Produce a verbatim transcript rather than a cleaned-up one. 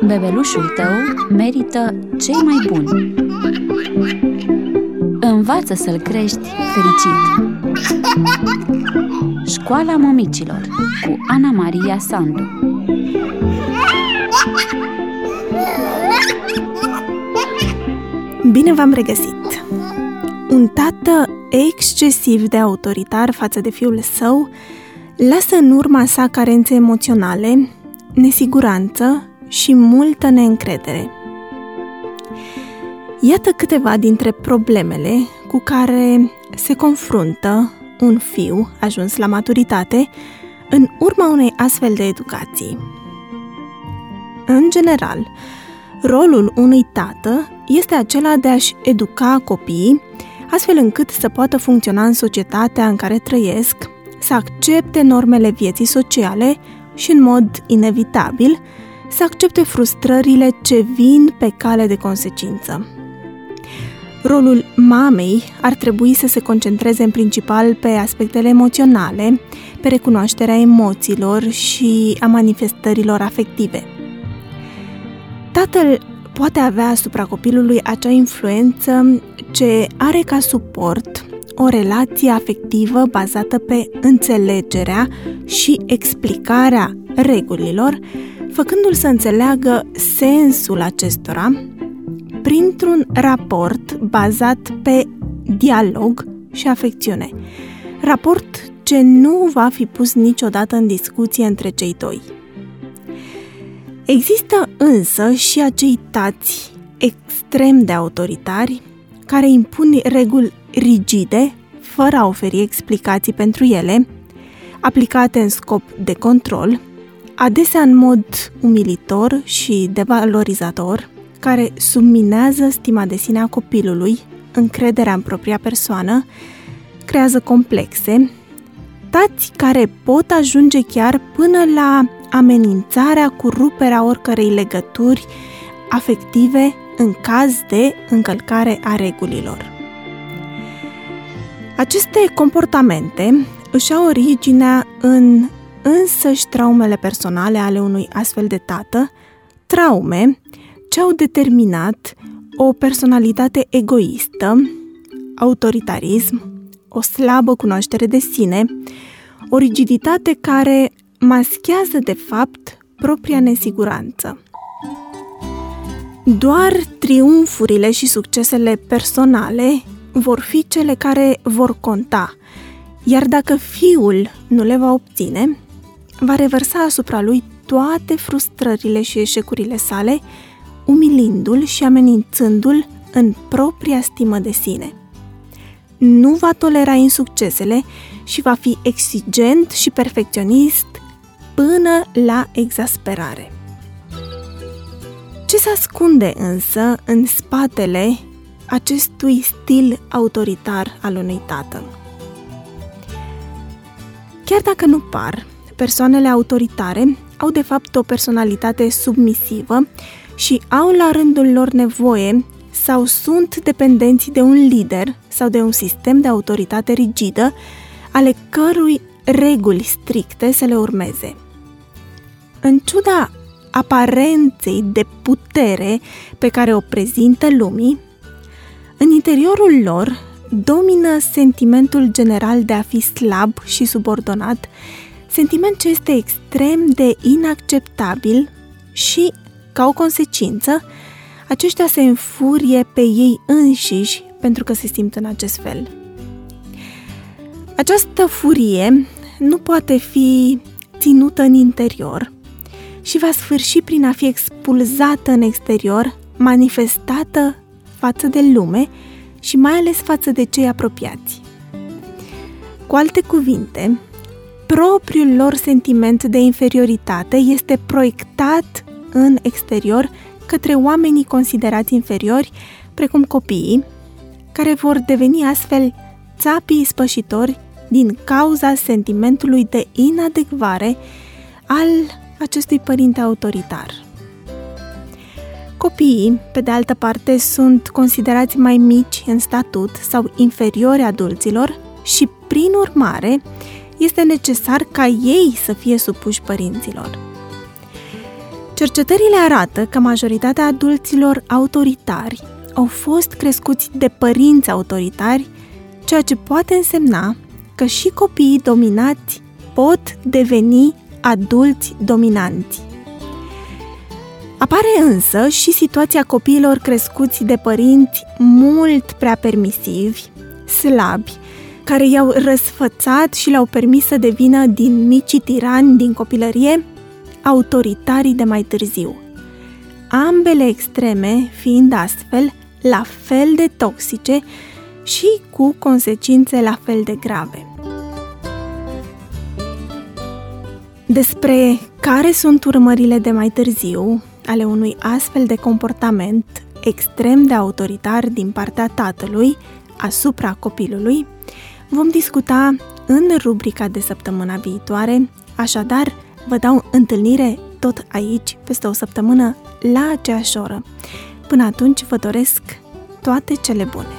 Bebelușul tău merită cei mai buni. Învață să-l crești fericit. Școala Mămicilor cu Ana Maria Sandu. Bine v-am regăsit! Un tată excesiv de autoritar față de fiul său lasă în urma sa carențe emoționale, nesiguranță și multă neîncredere. Iată câteva dintre problemele cu care se confruntă un fiu ajuns la maturitate în urma unei astfel de educații. În general, rolul unui tată este acela de a-și educa copiii astfel încât să poată funcționa în societatea în care trăiesc, să accepte normele vieții sociale și, în mod inevitabil, să accepte frustrările ce vin pe cale de consecință. Rolul mamei ar trebui să se concentreze în principal pe aspectele emoționale, pe recunoașterea emoțiilor și a manifestărilor afective. Tatăl poate avea asupra copilului acea influență ce are ca suport o relație afectivă bazată pe înțelegerea și explicarea regulilor, făcându-l să înțeleagă sensul acestora printr-un raport bazat pe dialog și afecțiune. Raport ce nu va fi pus niciodată în discuție între cei doi. Există însă și acei tați extrem de autoritari care impun reguli rigide, fără a oferi explicații pentru ele, aplicate în scop de control, adesea în mod umilitor și devalorizator, care subminează stima de sine a copilului, încrederea în propria persoană, creează complexe, tați care pot ajunge chiar până la amenințarea cu ruperea oricărei legături afective în caz de încălcare a regulilor. Aceste comportamente își au originea în însăși traumele personale ale unui astfel de tată, traume ce au determinat o personalitate egoistă, autoritarism, o slabă cunoaștere de sine, o rigiditate care maschează de fapt propria nesiguranță. Doar triumfurile și succesele personale vor fi cele care vor conta, iar dacă fiul nu le va obține, va revărsa asupra lui toate frustrările și eșecurile sale, umilindu-l și amenințându-l în propria stimă de sine. Nu va tolera insuccesele și va fi exigent și perfecționist până la exasperare. Ce se ascunde însă în spatele acestui stil autoritar al unui tată? Chiar dacă nu par, persoanele autoritare au de fapt o personalitate submisivă și au la rândul lor nevoie sau sunt dependenți de un lider sau de un sistem de autoritate rigidă, ale cărui reguli stricte să le urmeze. În ciuda aparenței de putere pe care o prezintă lumii, în interiorul lor domină sentimentul general de a fi slab și subordonat, sentiment ce este extrem de inacceptabil și, ca o consecință, aceștia se înfurie pe ei înșiși pentru că se simt în acest fel. Această furie nu poate fi ținută în interior și va sfârși prin a fi expulzată în exterior, manifestată față de lume și mai ales față de cei apropiați. Cu alte cuvinte, propriul lor sentiment de inferioritate este proiectat în exterior către oamenii considerați inferiori, precum copiii, care vor deveni astfel țapii ispășitori din cauza sentimentului de inadecvare al acestui părinte autoritar. Copiii, pe de altă parte, sunt considerați mai mici în statut sau inferiori adulților și, prin urmare, este necesar ca ei să fie supuși părinților. Cercetările arată că majoritatea adulților autoritari au fost crescuți de părinți autoritari, ceea ce poate însemna că și copiii dominați pot deveni adulți dominanți. Apare însă și situația copiilor crescuți de părinți mult prea permisivi, slabi, care i-au răsfățat și le-au permis să devină din micii tirani din copilărie autoritarii de mai târziu. Ambele extreme fiind astfel la fel de toxice și cu consecințe la fel de grave. Despre care sunt urmările de mai târziu ale unui astfel de comportament extrem de autoritar din partea tatălui asupra copilului, vom discuta în rubrica de săptămâna viitoare, așadar vă dau întâlnire tot aici, peste o săptămână, la aceeași oră. Până atunci vă doresc toate cele bune!